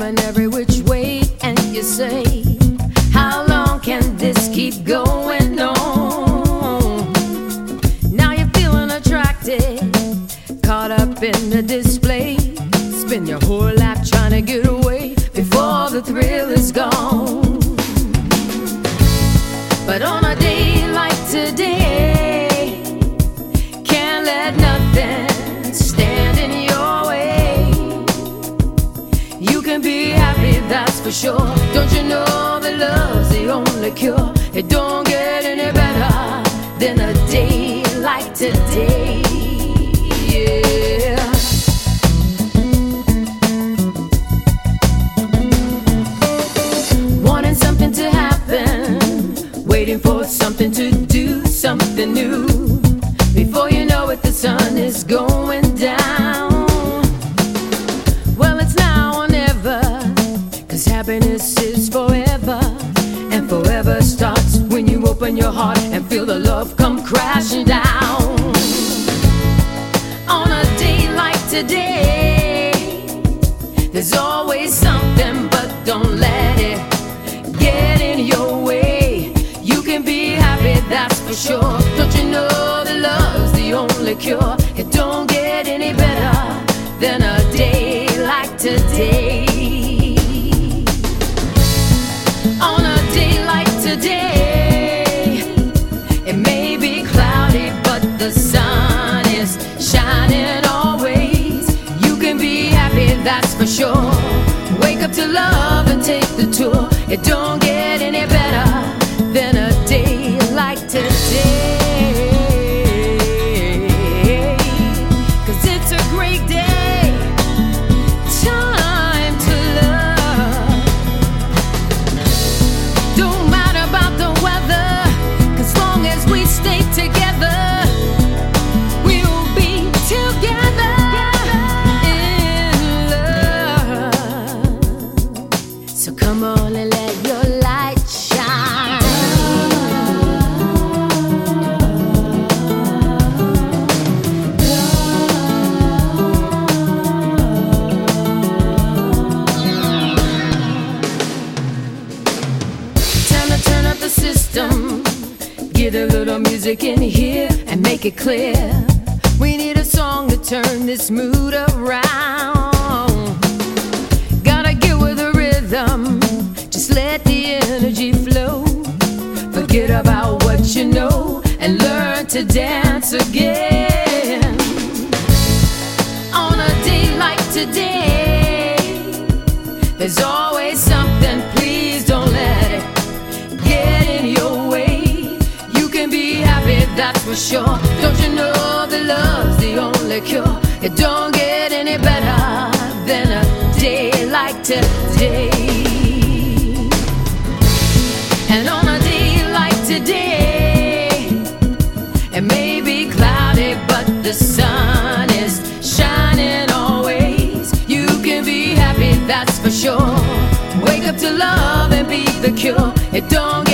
coming every which way, and you say, how long can this keep going on? Now you're feeling attracted, caught up in the display. Spend your whole life trying to get away before the thrill is gone. But on a day like today, can't let nothing stand in your way. You can be happy, that's for sure. Don't you know that love's the only cure? It don't get any better than a day like today. Yeah. Wanting something to happen, waiting for something to do, something new. Before you know it, the sun is going down. Well, it's now or never, 'cause happiness is forever. And forever starts when you open your heart and feel the love come crashing down. On a day like today, there's always something, but don't let it get in your way. You can be happy, that's for sure. Don't you know that love's the only cure? It don't get any better than a day like today. On a day like today, it may be cloudy, but the sun is shining always. You can be happy, that's for sure. Wake up to love and take the tour. It don't get any better than a day like today. 'Cause it's a great day, time to love. Don't matter about the weather, 'cause long as we stay together, we'll be together in love. So come on and let your light shine. Time to turn up the system, get a little music in here and make it clear. We need a song to turn this mood around. Gotta get with the rhythm, just let the energy flow. Forget about what you know and learn to dance again. On a day like today, there's always something, please don't let it get in your way. You can be happy, that's for sure. Don't you know that love's the only cure? It don't get any better than a day like today. And on a day like today, it may be cloudy, but the sun is shining always. You can be happy, that's for sure. Wake up to love and be the cure. It don't